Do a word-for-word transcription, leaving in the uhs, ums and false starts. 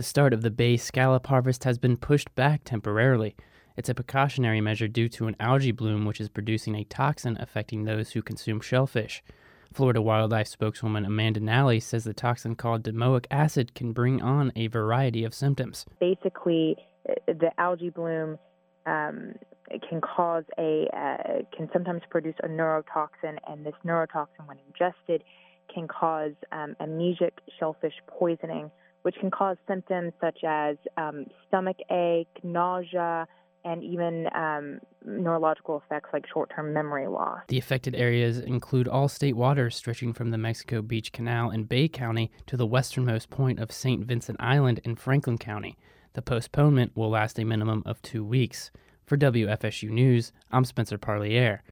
The start of the Bay scallop harvest has been pushed back temporarily. It's a precautionary measure due to an algae bloom which is producing a toxin affecting those who consume shellfish. Florida wildlife spokeswoman Amanda Nally says the toxin called domoic acid can bring on a variety of symptoms. Basically, the algae bloom um, can cause a uh, can sometimes produce a neurotoxin, and this neurotoxin, when ingested, can cause um, amnesic shellfish poisoning, which can cause symptoms such as um, stomach ache, nausea, and even um, neurological effects like short-term memory loss. The affected areas include all state waters stretching from the Mexico Beach Canal in Bay County to the westernmost point of Saint Vincent Island in Franklin County. The postponement will last a minimum of two weeks. For W F S U News, I'm Spencer Parlier.